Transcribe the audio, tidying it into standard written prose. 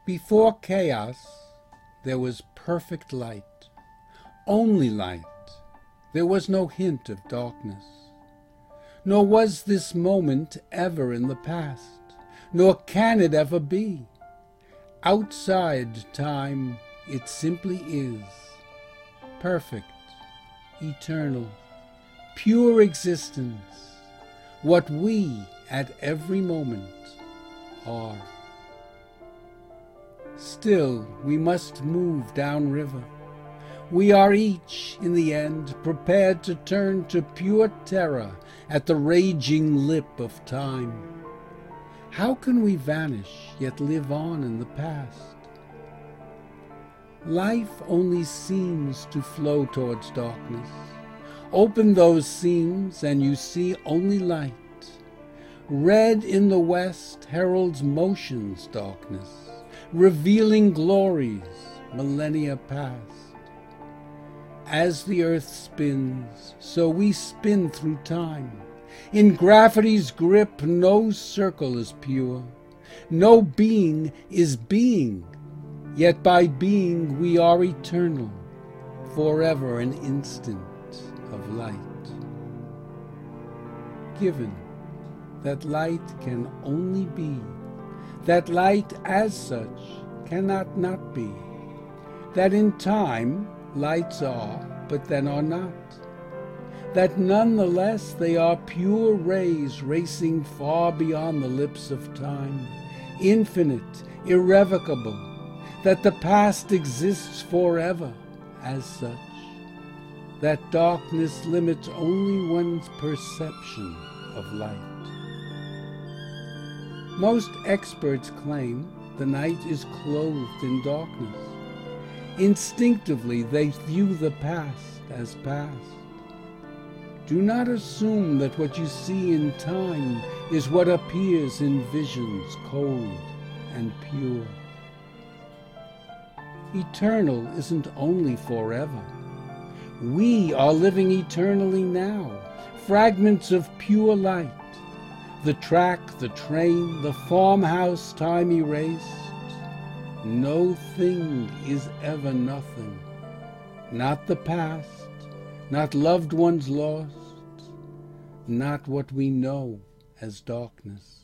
Before chaos, there was perfect light, only light. There was no hint of darkness. Nor was this moment ever in the past, nor can it ever be. Outside time, it simply is. Perfect, eternal, pure existence, what we at every moment are. Still, we must move downriver. We are each, in the end, prepared to turn to pure terror at the raging lip of time. How can we vanish, yet live on in the past? Life only seems to flow towards darkness. Open those seams, and you see only light. Red in the west heralds motion's darkness, revealing glories millennia past. As the earth spins, so we spin through time. In gravity's grip, no circle is pure. No being is being, yet by being we are eternal, forever an instant of light. Given that light can only be, that light as such cannot not be, that in time lights are, but then are not, that nonetheless they are pure rays racing far beyond the lips of time, infinite, irrevocable, that the past exists forever as such, that darkness limits only one's perception of light. Most experts claim the night is clothed in darkness. Instinctively, they view the past as past. Do not assume that what you see in time is what appears in visions cold and pure. Eternal isn't only forever. We are living eternally now, fragments of pure light. The track, the train, the farmhouse time erased. No thing is ever nothing. Not the past, not loved ones lost, not what we know as darkness.